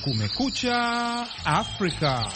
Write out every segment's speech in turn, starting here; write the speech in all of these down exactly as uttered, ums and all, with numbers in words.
Kumekucha Afrika.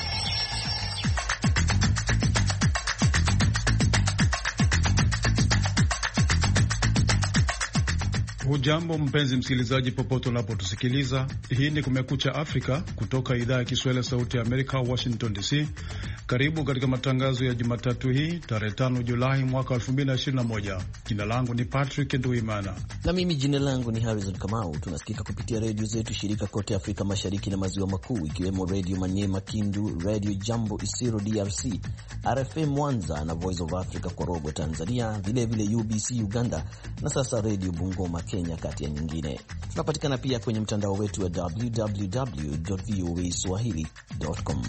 Hujambo mpenzi msikilizaji, popote unapotusikiliza. Hii ni Kumekucha Afrika kutoka idhaa ya Kiswahili ya Sauti ya Amerika, Washington D C. Karibu katika matangazo ya Jumatatu hii tarehe tano Julai mwaka elfu mbili na ishirini na moja. Jina langu ni Patrick Nduimana na mimi jina langu ni Harrison Kamau. Tunasikika kupitia redio zetu shirika kote Afrika Mashariki na Maziwa Makuu, ikiwemo Radio Manyema Kindu, Radio Jambo Isiro D R C, R F M Mwanza na Voice of Africa kwa Korogwe Tanzania, vilevile U B C Uganda na sasa Radio Bungoma Kenya, kati ya nyingine. Tunapatikana pia kwenye mtandao wetu wa w w w dot v o a swahili dot com.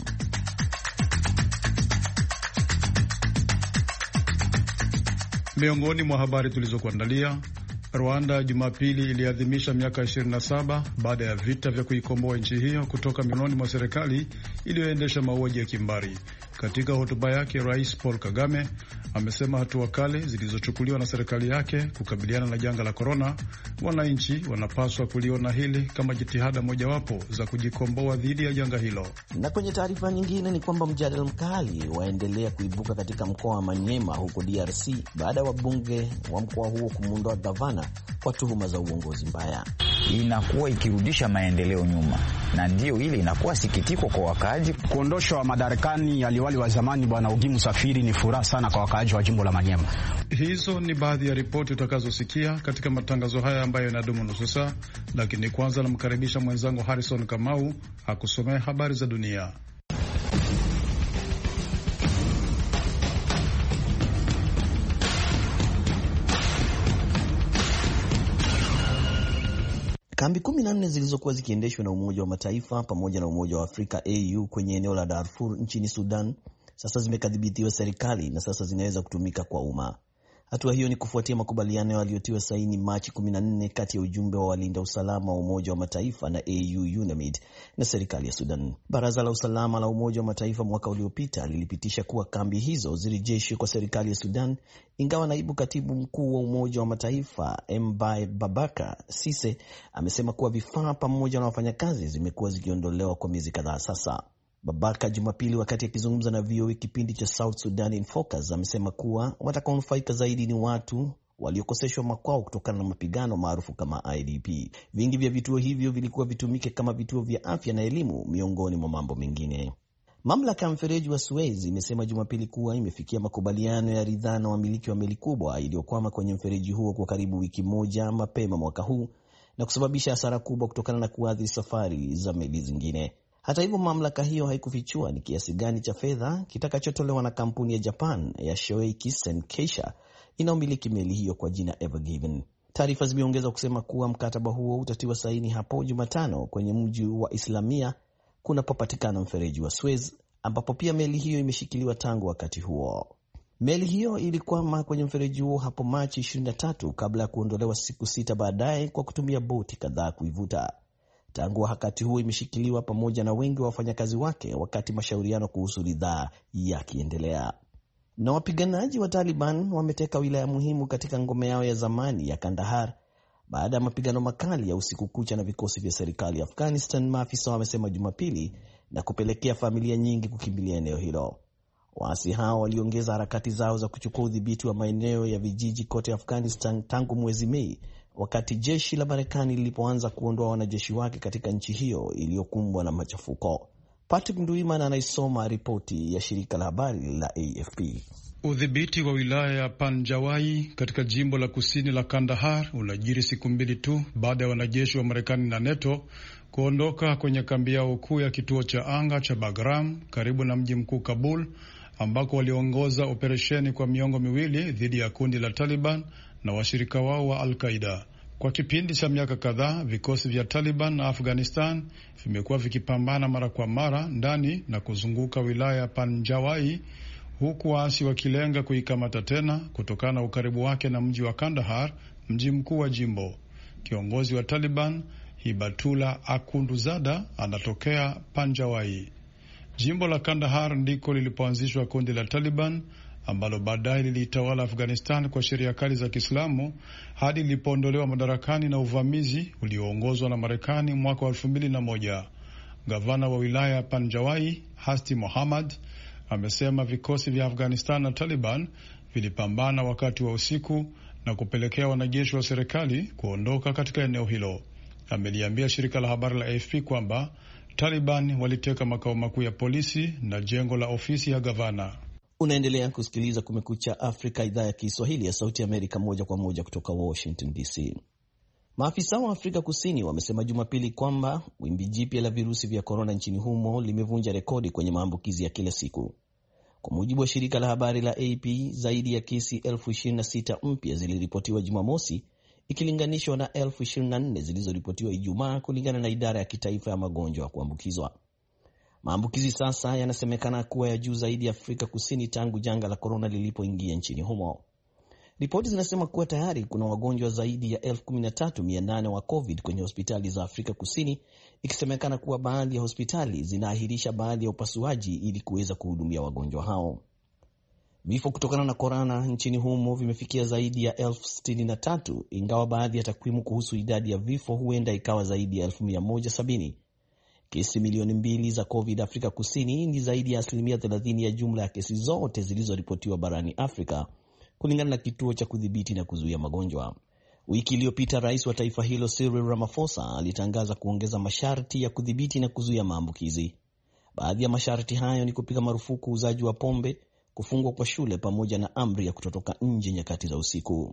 Miongoni mwa habari tulizokuandalia: Rwanda Jumapili iliadhimisha miaka ishirini na saba baada ya vita vya kuikomboa nchi hiyo kutoka mikononi mwa serikali iliyoendesha mauaji ya kimbari. Katika hotuba yake, Rais Paul Kagame amesema hatua kali zilizochukuliwa na serikali yake kukabiliana na janga la korona, wananchi wanapaswa kuliona hili kama jitihada mojawapo za kujikomboa dhidi ya janga hilo. Na kwenye taarifa nyingine ni kwamba mjadala mkali waendelea kuibuka katika mkoa wa Manyema huko D R C baada ya wabunge wa mkoa huo kumuondoa gavana kwa tuhuma za uongozi mbaya. Inakuwa ikirudisha maendeleo nyuma, na ndio ile inakuwa sikitiko kwa wakaaji. Kuondoshwa madarakani aliwali wa zamani Bwana Ogimu Safiri ni furaha sana kwa wakaaji wa jimbo la Manyema. Hizo ni baadhi ya ripoti utakazosikia katika matangazo haya ambayo yanadumu nusu saa, lakini kwanza namkaribisha mwenzangu Harrison Kamau akusomea habari za dunia. Kambi kumi na nne zilizokuwa zikiendeshwa na Umoja wa Mataifa pamoja na Umoja wa Afrika A U kwenye eneo la Darfur nchini Sudan sasa zimekadhibitiwa serikali na sasa zinaweza kutumika kwa umma. Hatua hiyo ni kufuatia makubaliano yaliyotiwa saini Machi kumi na nne kati ya ujumbe wa walinda usalama wa Umoja wa Mataifa na A U UNAMID na serikali ya Sudan. Baraza la usalama la Umoja wa Mataifa mwaka uliopita lilipitisha kuwa kambi hizo zirejeshwe kwa serikali ya Sudan, ingawa naibu katibu mkuu wa Umoja wa Mataifa Mbaye Babaka Sise amesema kuwa vifaa pamoja na wafanyakazi zimekuwa zikiondolewa kwa miezi kadhaa sasa. Babaka Jumapili, wakati akizungumza na V O A kipindi cha South Sudan in Focus, amesema kuwa watakaonufaika zaidi ni watu waliokoseshwa makwao kutokana na mapigano maarufu kama I D P. Vingi vya vituo hivyo vilikuwa vitumike kama vituo vya afya na elimu, miongoni mwa mambo mengine. Mamlaka ya mfereji wa Suez imesema Jumapili kuwa imefikia makubaliano ya ridhaa na wamiliki wa meli kubwa iliyokwama kwenye mfereji huo kwa karibu wiki moja mapema mwaka huu na kusababisha hasara kubwa kutokana na kuathiri safari za meli zingine. Hata hivyo, mamlaka hiyo haikufichua ni kiasi gani cha fedha kitakachotolewa na kampuni ya Japan ya Shoei Kisen Keisha inaomiliki meli hiyo kwa jina Ever Given. Taarifa zimeongeza kusema kuwa mkataba huo utatiwa saini hapo Jumatano kwenye mji wa Islamia kunapopatikana mfereji wa Suez, ambapo pia meli hiyo imeshikiliwa tangu wakati huo. Meli hiyo ilikwama kwenye mfereji huo hapo Machi ishirini na tatu kabla ya kuondolewa siku sita baadaye kwa kutumia boti kadhaa kuivuta. Tangu wakati huo imeshikiliwa pamoja na wengi wa wafanyakazi wake, wakati mashauriano kuhusu ridhaa yakiendelea. Na wapiganaji wa Taliban wameteka wilaya muhimu katika ngome yao ya zamani ya Kandahar baada ya mapigano makali ya usiku kucha na vikosi vya serikali ya Afghanistan, maafisa wamesema Jumapili, na kupelekea familia nyingi kukimbilia eneo hilo. Waasi hao waliongeza harakati zao za kuchukua udhibiti wa maeneo ya vijiji kote Afghanistan tangu mwezi Mei, wakati jeshi la Marekani lilipoanza kuondoa wanajeshi wake katika nchi hiyo iliyokumbwa na machafuko. Patrick Nduimana anaisoma ripoti ya shirika la habari la A F P. Udhibiti wa wilaya ya Panjawai katika jimbo la kusini la Kandahar unajiri siku mbili tu baada ya wanajeshi wa Marekani na NATO kuondoka kwenye kambi yao kuu ya kituo cha anga cha Bagram karibu na mji mkuu Kabul, ambako waliongoza operesheni kwa miongo miwili dhidi ya kundi la Taliban na washirika wao wa Al-Qaeda. Kwa kipindi cha miaka kadhaa, vikosi vya Taliban na Afghanistan vimekuwa vikipambana mara kwa mara ndani na kuzunguka wilaya ya Panjawai, huku waasi wakilenga kuikamata tena kutokana na ukaribu wake na mji wa Kandahar, mji mkuu wa jimbo. Kiongozi wa Taliban Hibatullah Akhundzada anatokea Panjawai. Jimbo la Kandahar ndiko lilipoanzishwa kundi la Taliban ambalo baadaye lilitawala Afghanistan kwa sheria kali za Kiislamu hadi lilipoondolewa madarakani na uvamizi ulioongozwa na Marekani mwaka wa elfu mbili na moja. Gavana wa wilaya ya Panjawai, Hasti Mohammad, amesema vikosi vya Afghanistan na Taliban vilipambana wakati wa usiku na kupelekea wanajeshi wa serikali kuondoka katika eneo hilo. Ameliambia shirika la habari la A F P kwamba Taliban waliteka makao makuu ya polisi na jengo la ofisi ya gavana. Unaendelea kusikiliza Kumekucha Afrika, idhaa ya Kiswahili ya Sauti Amerika, moja kwa moja kutoka Washington D C. Maafisa wa Afrika Kusini wamesema Jumapili kwamba wimbi jipya la virusi vya korona nchini humo limevunja rekodi kwenye maambukizi ya kila siku. Kwa mujibu wa shirika la habari la A P, zaidi ya kesi elfu ishirini na sita mpya ziliripotiwa Jumamosi ikilinganishwa na elfu ishirini na nne zilizoripotiwa Ijumaa, kulingana na idara ya kitaifa ya magonjwa ya kuambukizwa. Maambukizi sasa yanasemekana kuwa ya juu zaidi Afrika Kusini tangu janga la korona lilipoingia nchini humo. Ripoti zinasema kuwa tayari kuna wagonjwa zaidi ya elfu kumi na tatu mia nane wa COVID kwenye hospitali za Afrika Kusini, ikisemekana kuwa baadhi ya hospitali zinaahirisha baadhi ya upasuaji ili kuweza kuhudumia wagonjwa hao. Vifo kutokana na korona nchini humo vimefikia zaidi ya elfu sitini na tatu, ingawa baadhi ya takwimu kuhusu idadi ya vifo huenda ikawa zaidi ya elfu mia moja sabini. Kesi milioni mbili za COVID Afrika Kusini ni zaidi ya asilimia thelathini ya jumla ya kesi zote zilizoripotiwa barani Afrika, kulingana na kituo cha kudhibiti na kuzuia magonjwa. Wiki iliyopita rais wa taifa hilo Cyril Ramaphosa alitangaza kuongeza masharti ya kudhibiti na kuzuia maambukizi. Baadhi ya masharti hayo ni kupiga marufuku uuzaji wa pombe, kufungwa kwa shule, pamoja na amri ya kutotoka nje nyakati za usiku.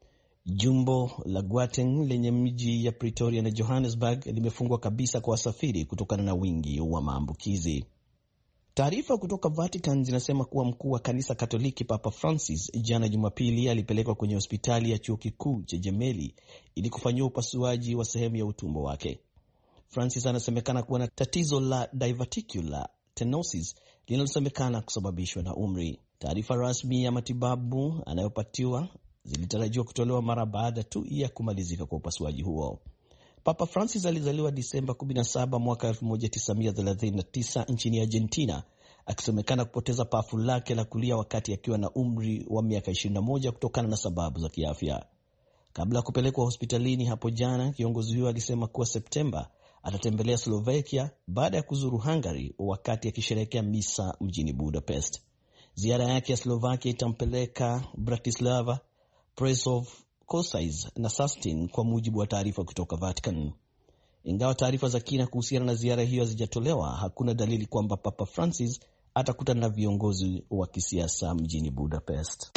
Jimbo la Gauteng lenye miji ya Pretoria na Johannesburg limefungwa kabisa kwa wasafiri kutokana na wingi wa maambukizi. Taarifa kutoka Vatican zinasema kuwa mkuu wa kanisa Katoliki Papa Francis jana Jumapili alipelekwa kwenye hospitali ya chuo kikuu cha Gemelli ili kufanyiwa upasuaji wa sehemu ya utumbo wake. Francis anasemekana kuwa na tatizo la diverticular stenosis linalosemekana kusababishwa na umri. Taarifa rasmi ya matibabu anayopatiwa zilitarajiwa kutolewa mara baada tu ya kumalizika kwa upasuaji huo. Papa Francis alizaliwa Disemba kumi na saba mwaka elfu moja tisa mia thelathini na tisa nchini Argentina, akisemekana kupoteza pafu lake la kulia wakati akiwa na umri wa miaka ishirini na moja kutokana na sababu za kiafya. Kabla ya kupelekwa hospitalini hapo jana, kiongozi huyo alisema kuwa Septemba atatembelea Slovakia baada ya kuzuru Hungary wakati akisherehekea misa mjini Budapest. Ziara yake ya Slovakia itampeleka Bratislava, Prešov, Kosice na Sustin, kwa mujibu wa taarifa kutoka Vatican. Ingawa taarifa za kina kuhusiana na ziara hiyo hazijatolewa, hakuna dalili kwamba Papa Francis atakutana na viongozi wa kisiasa mjini Budapest.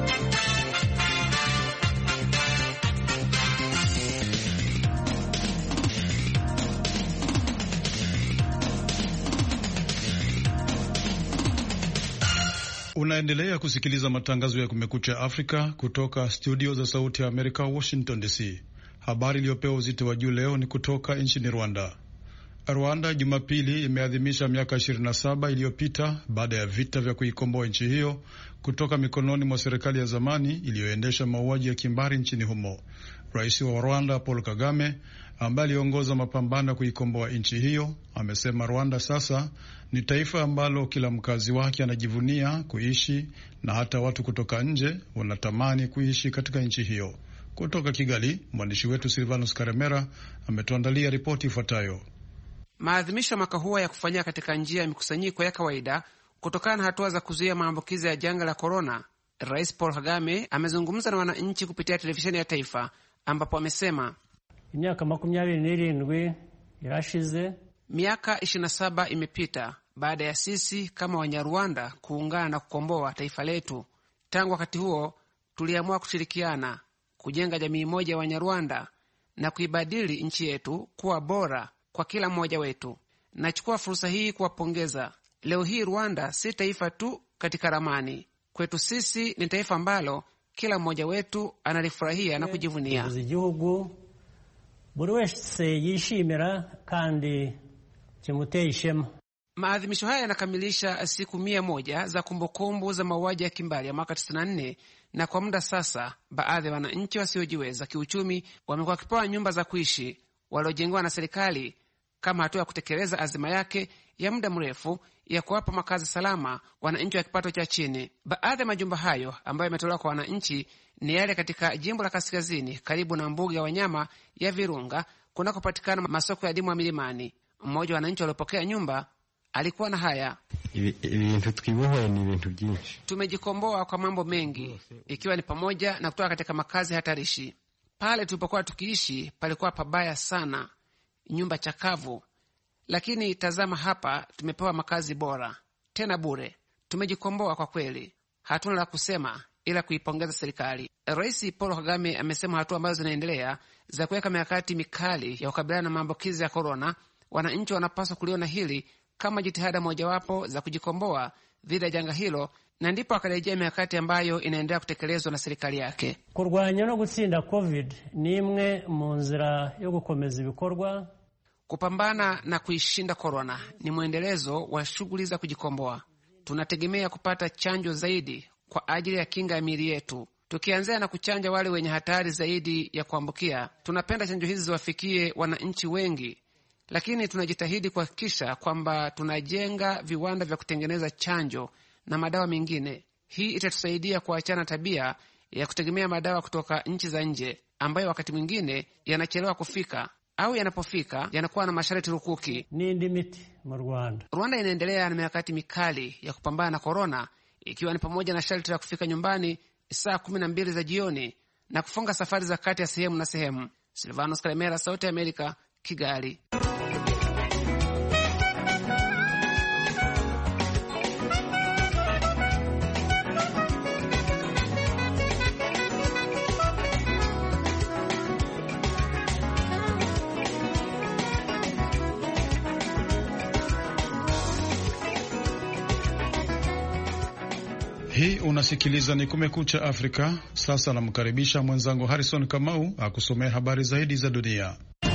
Unaendelea kusikiliza matangazo ya Kumekucha Afrika kutoka studio za Sauti ya Amerika, Washington D C. Habari iliyopewa uzito wa juu leo ni kutoka nchini Rwanda. Rwanda Jumapili imeadhimisha miaka ishirini na saba iliyopita baada ya vita vya kuikomboa nchi hiyo kutoka mikononi mwa serikali ya zamani iliyoendesha mauaji ya kimbari nchini humo. Rais wa Rwanda Paul Kagame, ambaye aliongoza mapambano ya kuikomboa nchi hiyo, amesema Rwanda sasa ni taifa ambalo kila mkazi wake anajivunia kuishi na hata watu kutoka nje wanatamani kuishi katika nchi hiyo. Kutoka Kigali, mwandishi wetu Silvanus Karemera ametuandalia ripoti ifuatayo. Maadhimisho ya mwaka huo ya kufanyika katika njia ya mikusanyiko ya kawaida kutokana na hatua za kuzuia maambukizi ya janga la korona. Rais Paul Kagame amezungumza na wananchi kupitia televisheni ya taifa, ambapo amesema miaka makumyabiri n'irindwi irashize, miaka ishirini na saba imepita baada ya sisi kama Wanyarwanda kuungana na kukomboa taifa letu. Tangu wakati huo tuliamua kushirikiana kujenga jamii moja ya Wanyarwanda na kuibadili nchi yetu kuwa bora kwa kila mmoja wetu. Nachukua fursa hii kuwapongeza. Leo hii Rwanda si taifa tu katika ramani. Kwetu sisi ni taifa ambalo kila mmoja wetu analifurahia na kujivunia. Buri wese yishimira kandi kimuteye ishema. Maadhimisho haya yanakamilisha siku mia moja za kumbukumbu za mauaji ya kimbari ya mwaka tisini na nne, na kwa muda sasa baadhi ya wananchi wasiojiweza kiuchumi wamekuwa wakipewa nyumba za kuishi waliojengewa na serikali kama hatua ya kutekeleza azima yake ya muda mrefu ya kuwapa makazi salama wananchi wa kipato cha chini. Baadhi ya majumba hayo ambayo yametolewa kwa wananchi ni yale katika jimbo la kaskazini karibu na mbuga ya wanyama ya Virunga kunakopatikana masoko ya dimu ya milimani. Mmoja wa wananchi waliopokea nyumba alikuwa na haya: ibintu twibohoye ni ibintu byinshi. Tumejikomboa kwa mambo mengi, ikiwa ni pamoja na kutoka katika makazi hatarishi. Pale tulipokuwa tukiishi palikuwa pabaya sana, nyumba chakavu, lakini tazama hapa, tumepewa makazi bora tena bure. Tumejikomboa kwa kweli, hatuna la kusema ila kuipongeza serikali. Rais Paul Kagame amesema hatua ambazo zinaendelea za kuweka mikakati mikali ya kukabiliana na maambukizi ya korona, wananchi wanapaswa kuliona hili kama jitihada mojawapo za kujikomboa dhidi ya janga hilo, na ndipo akarejea mikakati ambayo inaendelea kutekelezwa na serikali yake. Kurwanya no gutsinda covid ni imwe mu nzira yo gukomeza ibikorwa. Kupambana na kuishinda korona ni mwendelezo wa shughuli za kujikomboa. Tunategemea kupata chanjo zaidi kwa ajili ya kinga ya miili yetu, tukianzia na kuchanja wale wenye hatari zaidi ya kuambukia. Tunapenda chanjo hizi ziwafikie wananchi wengi, lakini tunajitahidi kuhakikisha kwamba tunajenga viwanda vya kutengeneza chanjo na madawa mengine. Hii itatusaidia kuachana tabia ya kutegemea madawa kutoka nchi za nje, ambayo wakati mwingine yanachelewa kufika, au yanapofika yanakuwa na masharti rukuki. Nindi miti mu Rwanda. Rwanda inaendelea na mikakati mikali ya kupambana na korona, ikiwa ni pamoja na sharti la kufika nyumbani saa kumi na mbili za jioni na kufunga safari za kati ya sehemu na sehemu. Silvanos Kalemera, Sauti ya Amerika, Kigali. Hii unasikiliza ni Kumekucha Afrika. Sasa namkaribisha mwenzangu Harrison Kamau akusomea habari zaidi za dunia.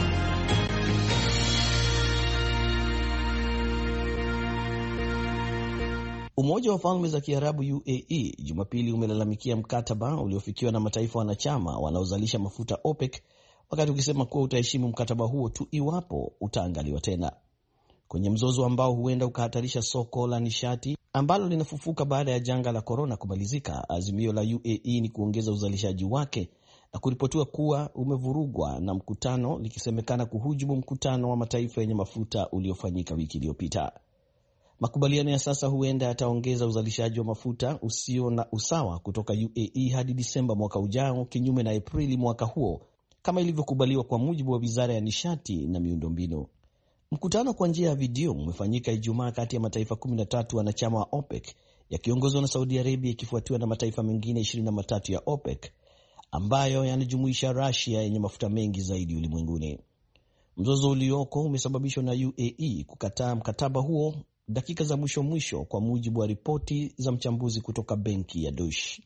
Umoja wa Falme za Kiarabu U A E Jumapili umelalamikia mkataba uliofikiwa na mataifa wanachama wanaozalisha mafuta OPEC, wakati ukisema kuwa utaheshimu mkataba huo tu iwapo utaangaliwa tena. Kwenye mzozo ambao huenda ukahatarisha soko la nishati ambalo linafufuka baada ya janga la korona kumalizika, azimio la U A E ni kuongeza uzalishaji wake na kuripotiwa kuwa umevurugwa na mkutano, likisemekana kuhujumu mkutano wa mataifa yenye mafuta uliofanyika wiki iliyopita. Makubaliano ya sasa huenda yataongeza uzalishaji wa mafuta usio na usawa kutoka U A E hadi Disemba mwaka ujao, kinyume na Aprili mwaka huo, kama ilivyokubaliwa kwa mujibu wa Wizara ya Nishati na Miundombinu. Mkutano kwa njia ya video umefanyika Ijumaa kati ya mataifa kumi na tatu wanachama wa OPEC, yakiongozwa na Saudi Arabia, ikifuatiwa na mataifa mengine ishirini na matatu ya OPEC ambayo yanajumuisha Russia yenye mafuta mengi zaidi ulimwenguni. Mzozo ulioko umesababishwa na U A E kukataa mkataba huo dakika za mwisho mwisho, kwa mujibu wa ripoti za mchambuzi kutoka benki ya Deutsche.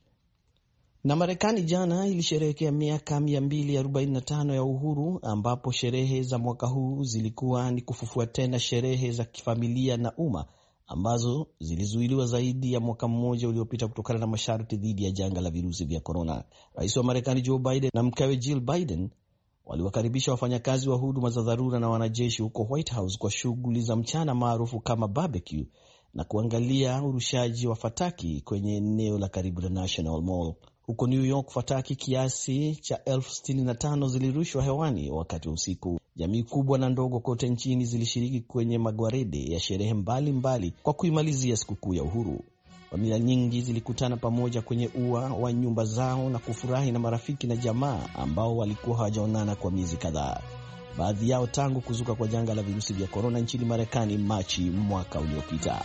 Na Marekani jana ilisherehekea miaka mia mbili arobaini na tano ya uhuru, ambapo sherehe za mwaka huu zilikuwa ni kufufua tena sherehe za kifamilia na umma ambazo zilizuiliwa zaidi ya mwaka mmoja uliopita kutokana na masharti dhidi ya janga la virusi vya korona. Rais wa Marekani Joe Biden na mkewe Jill Biden waliwakaribisha wafanyakazi wa huduma za dharura na wanajeshi huko White House kwa shughuli za mchana maarufu kama barbecue na kuangalia urushaji wa fataki kwenye eneo la karibu na National Mall. Huko New York, fataki kiasi cha elfu sitini na tano zilirushwa hewani wakati wa usiku. Jamii kubwa na ndogo kote nchini zilishiriki kwenye magwaride ya sherehe mbalimbali kwa kuimalizia sikukuu ya uhuru. Familia nyingi zilikutana pamoja kwenye ua wa nyumba zao na kufurahi na marafiki na jamaa ambao walikuwa hawajaonana kwa miezi kadhaa, baadhi yao tangu kuzuka kwa janga la virusi vya korona nchini Marekani Machi mwaka uliopita.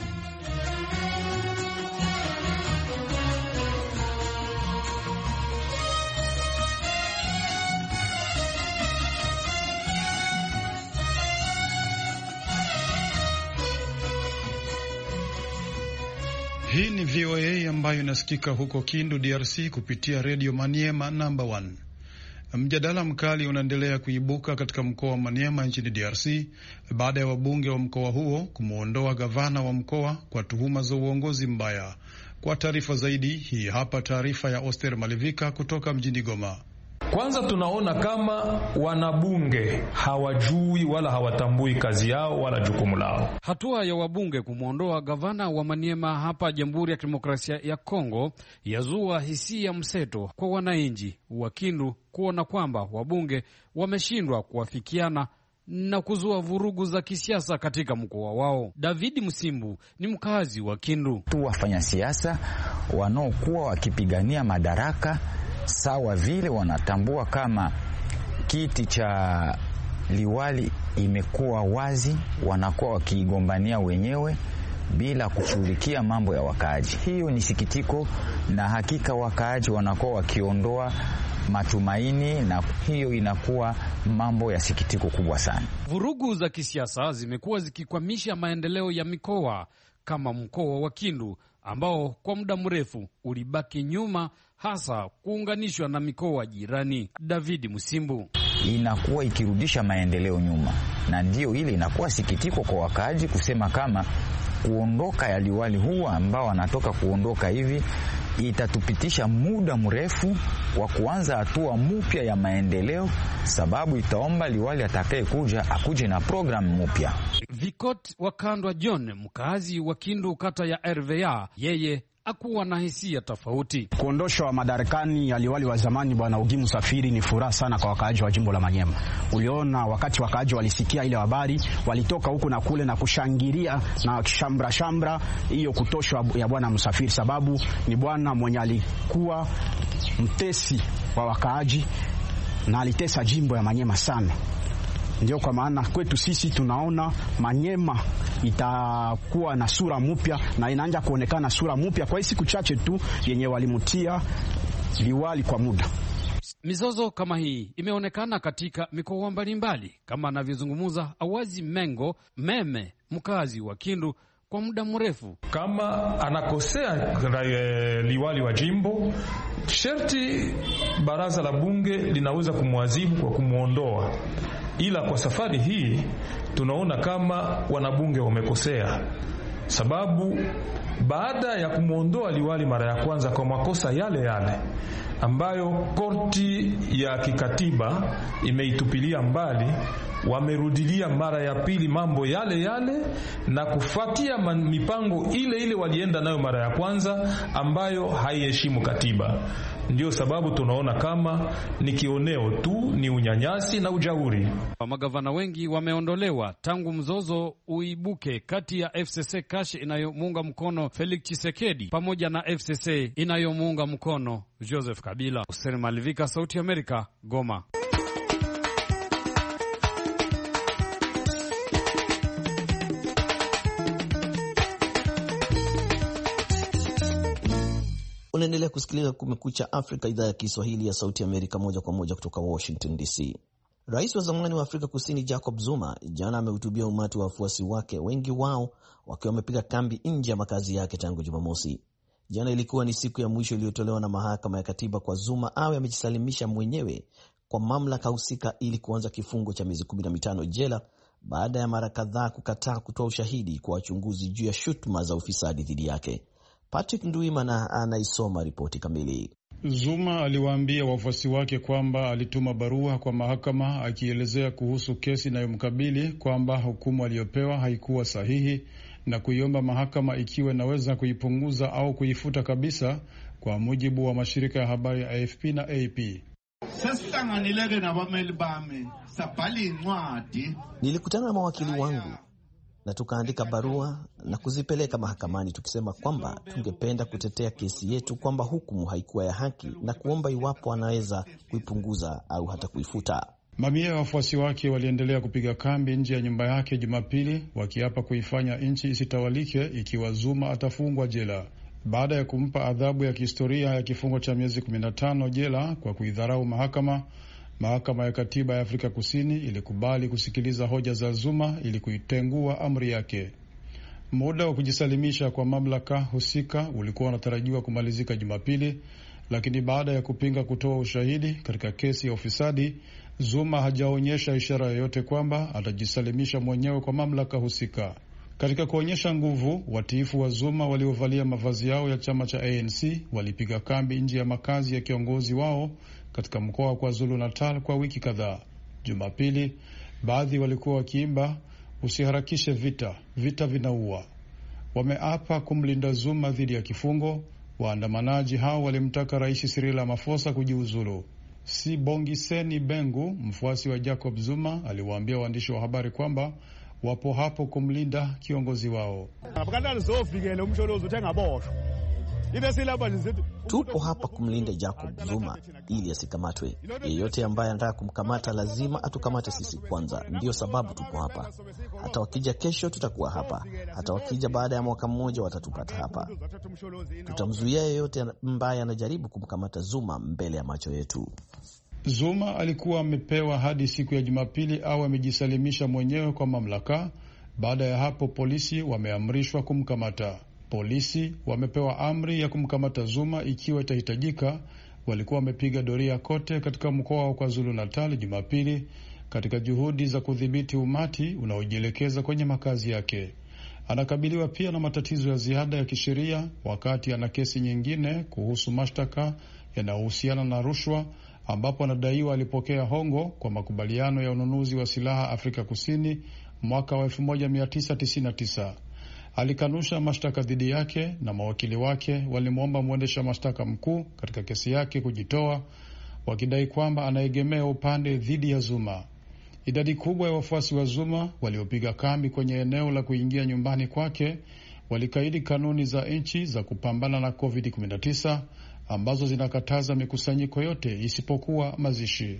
Hii ni V O A ambayo inasikika huko Kindu D R C kupitia Radio Maniema number one. Mjadala mkali unaendelea kuibuka katika mkoa wa Maniema nchini D R C baada ya wabunge wa mkoa huo kumuondoa gavana wa mkoa kwa tuhuma za uongozi mbaya. Kwa taarifa zaidi, hii hapa taarifa ya Oster Malivika kutoka mjini Goma. Kwanza tunaona kama wanabunge hawajui wala hawatambui kazi yao wala jukumu lao. Hatua ya wabunge kumwondoa gavana wa Maniema hapa Jamhuri ya Kidemokrasia ya Kongo yazua hisia mseto kwa wananchi wa Kindu kuona kwamba wabunge wameshindwa kuafikiana na kuzua vurugu za kisiasa katika mkoa wao. David Msimbu ni mkazi wa Kindu. Tu wafanya siasa wanaokuwa wakipigania madaraka sawa vile wanatambua kama kiti cha liwali imekuwa wazi, wanakuwa wakigombania wenyewe bila kushughulikia mambo ya wakaaji. Hiyo ni sikitiko, na hakika wakaaji wanakuwa wakiondoa matumaini, na hiyo inakuwa mambo ya sikitiko kubwa sana. Vurugu za kisiasa zimekuwa zikikwamisha maendeleo ya mikoa kama mkoa wa Kindu ambao kwa muda mrefu ulibaki nyuma, hasa kuunganishwa na mikoa jirani. David Musimbu: inakuwa ikirudisha maendeleo nyuma, na ndio ile inakuwa sikitiko kwa wakaaji kusema kama kuondoka ya liwali huwa ambao anatoka kuondoka hivi itatupitisha muda mrefu wa kuanza hatua mpya ya maendeleo, sababu itaomba liwali atakaye kuja akuje na programu mpya. Vikot Wakandwa John, mkazi wa Kindu kata ya R V A, yeye akuwa na hisia tofauti. Kuondoshwa madarakani ya liwali wa zamani bwana Ugimu Safiri ni furaha sana kwa wakaaji wa jimbo la Maniema. Uliona wakati wakaaji walisikia ile habari, walitoka huku na kule na kushangilia na shambra shambra hiyo kutoshwa ya bwana Msafiri, sababu ni bwana mwenye alikuwa mtesi wa wakaaji na alitesa jimbo ya Maniema sana. Ndio kwa maana kwetu sisi tunaona Maniema itakuwa na sura mpya, na inaanza kuonekana sura mpya kwa siku chache tu yenye walimutia liwali kwa muda. Mizozo kama hii imeonekana katika mikoa mbalimbali, kama anavyozungumza Awazi Mengo Meme, mkazi wa Kindu kwa muda mrefu. Kama anakosea liwali wa jimbo, sherti baraza la bunge linaweza kumwadhibu kwa kumuondoa. Ila kwa safari hii tunaona kama wanabunge wamekosea, sababu baada ya kumuondoa liwali mara ya kwanza kwa makosa yale yale ambayo korti ya kikatiba imeitupilia mbali, wamerudilia mara ya pili mambo yale yale na kufuatia mipango ile ile walienda nayo mara ya kwanza ambayo haiheshimu katiba. Ndio sababu tunaona kama ni kioneo tu, ni unyanyasi na ujauri. Magavana wengi wameondolewa tangu mzozo uibuke kati ya F C C Kash inayomuunga mkono Felix Tshisekedi pamoja na F C C inayomuunga mkono Joseph Kabila. Hussein Malivika, Sauti ya Amerika, Goma. Unaendelea kusikiliza Kumekucha Afrika, idhaa ya Kiswahili ya Sauti ya Amerika, moja kwa moja kutoka Washington D C. Rais wa zamani wa Afrika Kusini Jacob Zuma jana amehutubia umati wa wafuasi wake, wengi wao wakiwa wamepiga kambi nje ya makazi yake tangu Jumamosi. Jana ilikuwa ni siku ya mwisho iliyotolewa na mahakama ya katiba kwa Zuma awe amejisalimisha mwenyewe kwa mamlaka husika ili kuanza kifungo cha miezi kumi na mitano jela baada ya mara kadhaa kukataa kutoa ushahidi kwa wachunguzi juu ya shutuma za ufisadi dhidi yake. Patrick Nduimana anaisoma ripoti kamili. Zuma aliwaambia wafuasi wake kwamba alituma barua kwa mahakama akielezea kuhusu kesi inayomkabili kwamba hukumu aliyopewa haikuwa sahihi na kuiomba mahakama ikiwa inaweza kuipunguza au kuifuta kabisa, kwa mujibu wa mashirika ya habari ya A F P na A P. Nilikutana na mawakili wangu na tukaandika barua na kuzipeleka mahakamani tukisema kwamba tungependa kutetea kesi yetu kwamba hukumu haikuwa ya haki na kuomba iwapo anaweza kuipunguza au hata kuifuta. Mamia ya wafuasi wake waliendelea kupiga kambi nje ya nyumba yake Jumapili, wakiapa kuifanya nchi isitawalike ikiwa Zuma atafungwa jela. Baada ya kumpa adhabu ya kihistoria ya kifungo cha miezi kumi na tano jela kwa kuidharau mahakama, mahakama ya katiba ya Afrika Kusini ilikubali kusikiliza hoja za Zuma ili kuitengua amri yake. Muda wa kujisalimisha kwa mamlaka husika ulikuwa unatarajiwa kumalizika Jumapili, lakini baada ya kupinga kutoa ushahidi katika kesi ya ufisadi, Zuma hajaonyesha ishara yoyote kwamba atajisalimisha mwenyewe kwa mamlaka husika. Katika kuonyesha nguvu, watiifu wa Zuma waliovalia mavazi yao ya chama cha A N C walipiga kambi nje ya makazi ya kiongozi wao katika mkoa wa KwaZulu Natal kwa wiki kadhaa. Jumapili, baadhi walikuwa wakiimba usiharakishe vita, vita vinaua. Wameapa kumlinda Zuma dhidi ya kifungo. Waandamanaji hao walimtaka Rais Cyril Ramaphosa kujiuzulu. Sibongiseni Bengu, mfuasi wa Jacob Zuma, aliwaambia waandishi wa habari kwamba wapo hapo kumlinda kiongozi wao. Tupo hapa kumlinda Jacob Zuma ili asikamatwe. Yeyote ambaye anataka kumkamata lazima atukamate sisi kwanza. Ndiyo sababu tupo hapa. Hata wakija kesho tutakuwa hapa. Hata wakija baada ya mwaka mmoja watatupata hapa. Tutamzuia yeyote ambaye anajaribu kumkamata Zuma mbele ya macho yetu. Zuma alikuwa amepewa hadi siku ya Jumapili au amejisalimisha mwenyewe kwa mamlaka. Baada ya hapo polisi wameamrishwa kumkamata. Polisi wamepewa amri ya kumkamata Zuma ikiwa itahitajika. Walikuwa wamepiga doria kote katika mkoa wa KwaZulu Natal Jumapili katika juhudi za kudhibiti umati unaojielekeza kwenye makazi yake. Anakabiliwa pia na matatizo ya ziada ya kisheria wakati ana kesi nyingine kuhusu mashtaka yanayohusiana na rushwa ambapo anadaiwa alipokea hongo kwa makubaliano ya ununuzi wa silaha Afrika Kusini mwaka wa elfu moja mia tisa tisini na tisa. Alikanusha mashtaka dhidi yake na mawakili wake walimwomba mwendesha mashtaka mkuu katika kesi yake kujitoa, wakidai kwamba anaegemea upande dhidi ya Zuma. Idadi kubwa ya wafuasi wa Zuma waliopiga kambi kwenye eneo la kuingia nyumbani kwake walikaidi kanuni za nchi za kupambana na covid kumi na tisa ambazo zinakataza mikusanyiko yote isipokuwa mazishi.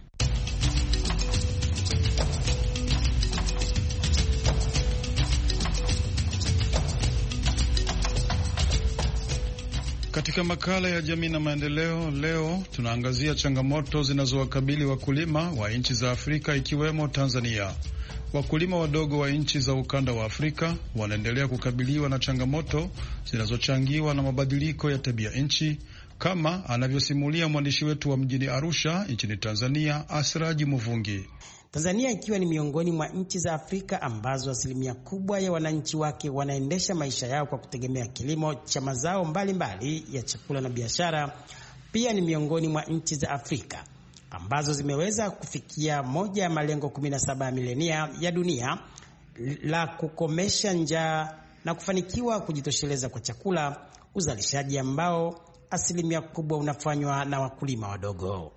Katika makala ya jamii na maendeleo leo tunaangazia changamoto zinazowakabili wakulima wa nchi za Afrika ikiwemo Tanzania. Wakulima wadogo wa nchi za ukanda wa Afrika wanaendelea kukabiliwa na changamoto zinazochangiwa na mabadiliko ya tabia nchi, kama anavyosimulia mwandishi wetu wa mjini Arusha nchini Tanzania, Asraji Muvungi. Tanzania ikiwa ni miongoni mwa nchi za Afrika ambazo asilimia kubwa ya wananchi wake wanaendesha maisha yao kwa kutegemea kilimo cha mazao mbalimbali mbali ya chakula na biashara, pia ni miongoni mwa nchi za Afrika ambazo zimeweza kufikia moja ya malengo kumi na saba ya milenia ya dunia la kukomesha njaa na kufanikiwa kujitosheleza kwa chakula, uzalishaji ambao asilimia kubwa unafanywa na wakulima wadogo.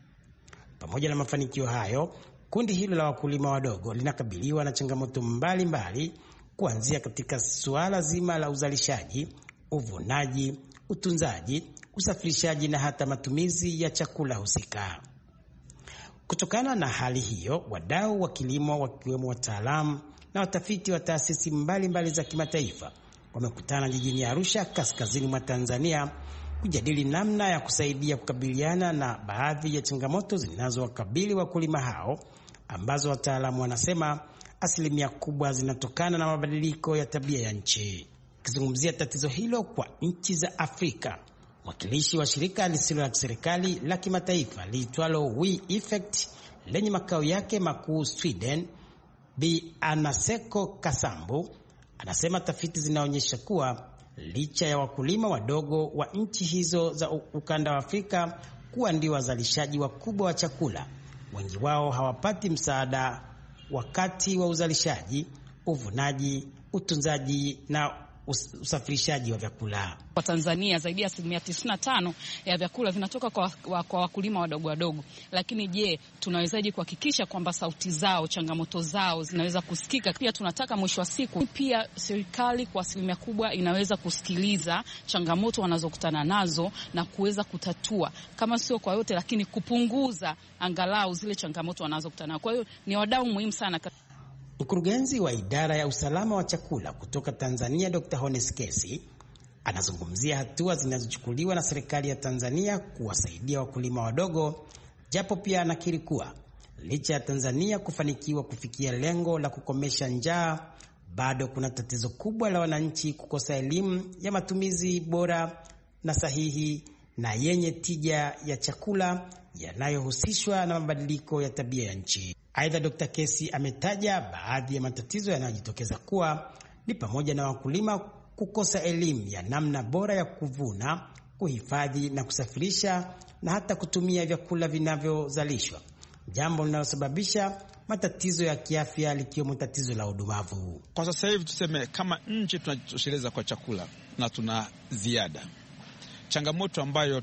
Pamoja na mafanikio hayo, kundi hilo la wakulima wadogo linakabiliwa na changamoto mbalimbali, kuanzia katika suala zima la uzalishaji, uvunaji, utunzaji, usafirishaji na hata matumizi ya chakula husika. Kutokana na hali hiyo, wadau wa kilimo wakiwemo wataalamu na watafiti wa taasisi mbalimbali za kimataifa wamekutana jijini Arusha, kaskazini mwa Tanzania, kujadili namna ya kusaidia kukabiliana na baadhi ya changamoto zinazowakabili wakulima hao, ambazo wataalamu wanasema asilimia kubwa zinatokana na mabadiliko ya tabia ya nchi. Kizungumzia tatizo hilo kwa nchi za Afrika, mwakilishi wa shirika lisilo la kiserikali la kimataifa liitwalo We Effect lenye makao yake makuu Sweden, Bi Anaseko Kasambu, anasema tafiti zinaonyesha kuwa licha ya wakulima wadogo wa nchi hizo za ukanda wa Afrika kuwa ndio wazalishaji wakubwa wa chakula, wengi wao hawapati msaada wakati wa uzalishaji, uvunaji, utunzaji na usafirishaji wa vyakula. Kwa Tanzania zaidi ya asilimia tisini na tano ya vyakula vinatoka kwa, kwa, kwa wakulima wadogo wadogo. Lakini je, tunawezaje kuhakikisha kwamba sauti zao, changamoto zao zinaweza kusikika? Pia tunataka mwisho wa siku pia serikali kwa asilimia kubwa inaweza kusikiliza changamoto wanazokutana nazo na kuweza kutatua, kama sio kwa yote lakini kupunguza angalau zile changamoto wanazokutana nazo. Kwa hiyo ni wadau muhimu sana. Mkurugenzi wa idara ya usalama wa chakula kutoka Tanzania, Doctor Hones Kesi, anazungumzia hatua zinazochukuliwa na serikali ya Tanzania kuwasaidia wakulima wadogo, japo pia anakiri kuwa licha ya Tanzania kufanikiwa kufikia lengo la kukomesha njaa, bado kuna tatizo kubwa la wananchi kukosa elimu ya matumizi bora na sahihi na yenye tija ya chakula yanayohusishwa na mabadiliko ya tabia ya nchi. Aidha, Doctor Kesi ametaja baadhi ya matatizo yanayojitokeza kuwa ni pamoja na wakulima kukosa elimu ya namna bora ya kuvuna, kuhifadhi na kusafirisha na hata kutumia vyakula vinavyozalishwa, jambo linalosababisha matatizo ya kiafya likiwemo tatizo la udumavu. Kwa sasa hivi tuseme kama nchi tunajitosheleza kwa chakula na tuna ziada. Changamoto ambayo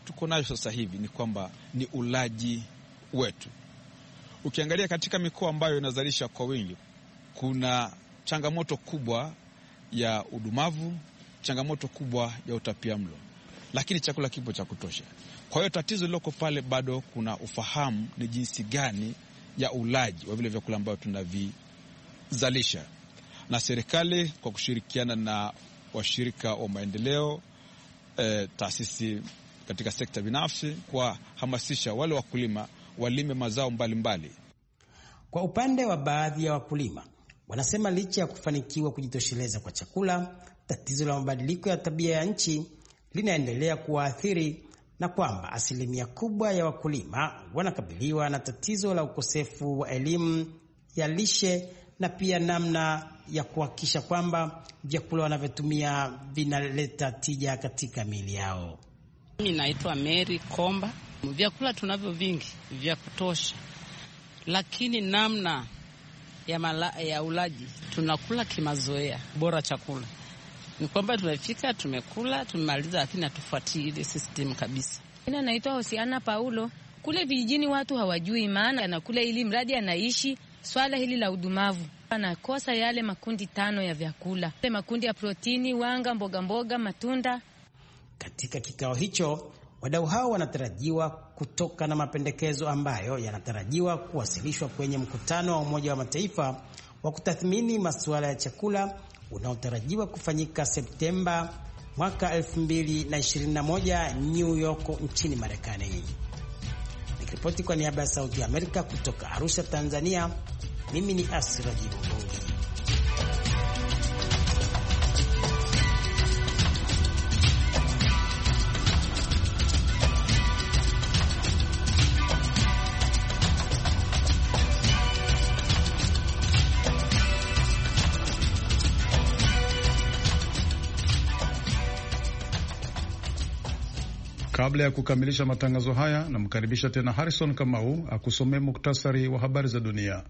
tuko nayo sasa hivi ni kwamba ni ulaji wetu. Ukiangalia katika mikoa ambayo inazalisha kwa wingi, kuna changamoto kubwa ya udumavu, changamoto kubwa ya utapiamlo, lakini chakula kipo cha kutosha. Kwa hiyo tatizo liloko pale bado kuna ufahamu ni jinsi gani ya ulaji wa vile vyakula ambavyo tunavizalisha, na serikali kwa kushirikiana na washirika wa maendeleo, eh, taasisi katika sekta binafsi, kwa hamasisha wale wakulima walime mazao mbalimbali mbali. Kwa upande wa baadhi ya wakulima, wanasema licha ya kufanikiwa kujitosheleza kwa chakula, tatizo la mabadiliko ya tabia ya nchi linaendelea kuwaathiri, na kwamba asilimia kubwa ya wakulima wanakabiliwa na tatizo la ukosefu wa elimu ya lishe na pia namna ya kuhakikisha kwamba vyakula wanavyotumia vinaleta tija katika miili yao. Mimi naitwa Mary Komba. Vyakula tunavyo vingi vya kutosha, lakini namna ya, mala, ya ulaji tunakula kimazoea. Bora chakula ni kwamba tumefika, tumekula, tumemaliza, lakini hatufuatii ile system kabisa. Mimi naitwa Hosiana Paulo. Kule vijijini watu hawajui maana anakula ili mradi anaishi. Swala hili la udumavu anakosa yale makundi tano ya vyakula, yale makundi ya protini, wanga, mboga mboga, matunda. Katika kikao hicho, wadau hao wanatarajiwa kutoka na mapendekezo ambayo yanatarajiwa kuwasilishwa kwenye mkutano wa Umoja wa Mataifa wa kutathmini masuala ya chakula unaotarajiwa kufanyika Septemba mwaka elfu mbili ishirini na moja New York nchini Marekani. Nikiripoti kwa niaba ya Sauti ya Amerika kutoka Arusha, Tanzania, mimi ni Asra Jibungi. Kabla ya kukamilisha matangazo haya, namkaribisha tena Harrison Kamau akusomee muktasari wa habari za dunia.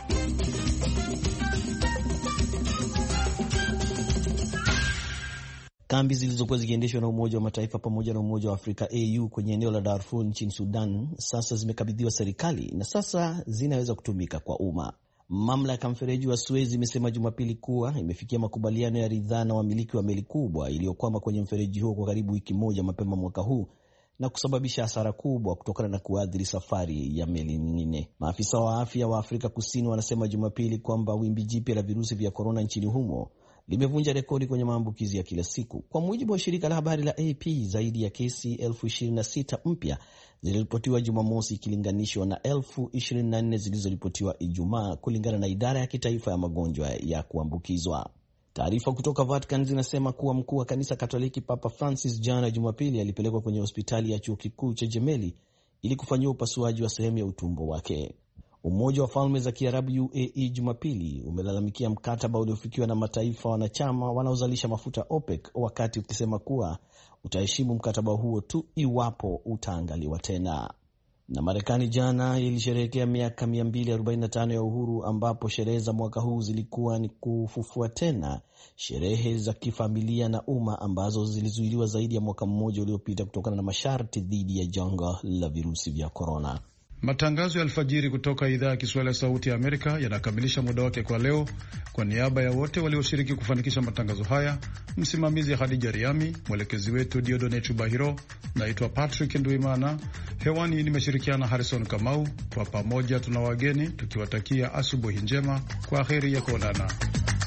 Kambi zilizokuwa zikiendeshwa na Umoja wa Mataifa pamoja na Umoja wa Afrika A U kwenye eneo la Darfur nchini Sudan sasa zimekabidhiwa serikali na sasa zinaweza kutumika kwa umma. Mamlaka mfereji wa Suez imesema Jumapili kuwa imefikia makubaliano ya ridhaa na wamiliki wa meli kubwa iliyokwama kwenye mfereji huo kwa karibu wiki moja mapema mwaka huu na kusababisha hasara kubwa kutokana na kuathiri safari ya meli nyingine. Maafisa wa afya wa Afrika Kusini wanasema Jumapili kwamba wimbi jipya la virusi vya korona nchini humo limevunja rekodi kwenye maambukizi ya kila siku. Kwa mujibu wa shirika la habari la A P, zaidi ya kesi elfu ishirini na sita mpya ziliripotiwa Jumamosi ikilinganishwa na elfu ishirini na nne zilizoripotiwa Ijumaa, kulingana na idara ya kitaifa ya magonjwa ya kuambukizwa. Taarifa kutoka Vatican zinasema kuwa mkuu wa kanisa Katoliki Papa Francis jana Jumapili alipelekwa kwenye hospitali ya chuo kikuu cha Gemelli ili kufanyiwa upasuaji wa sehemu ya utumbo wake. Umoja wa Falme za Kiarabu U A E Jumapili umelalamikia mkataba uliofikiwa na mataifa wanachama wanaozalisha mafuta OPEC, wakati ukisema kuwa utaheshimu mkataba huo tu iwapo utaangaliwa tena. Na Marekani jana ilisherehekea miaka mia mbili arobaini na tano ya uhuru, ambapo sherehe za mwaka huu zilikuwa ni kufufua tena sherehe za kifamilia na umma ambazo zilizuiliwa zaidi ya mwaka mmoja uliopita kutokana na masharti dhidi ya janga la virusi vya korona. Matangazo ya alfajiri kutoka idhaa ya Kiswahili ya Sauti ya Amerika yanakamilisha muda wake kwa leo. Kwa niaba ya wote walioshiriki kufanikisha matangazo haya, msimamizi Hadija Riami, mwelekezi wetu Diodone Chubahiro, naitwa Patrick Nduimana. Hewani nimeshirikiana Harrison Kamau. Kwa pamoja tuna wageni tukiwatakia asubuhi njema. Kwa heri ya kuonana.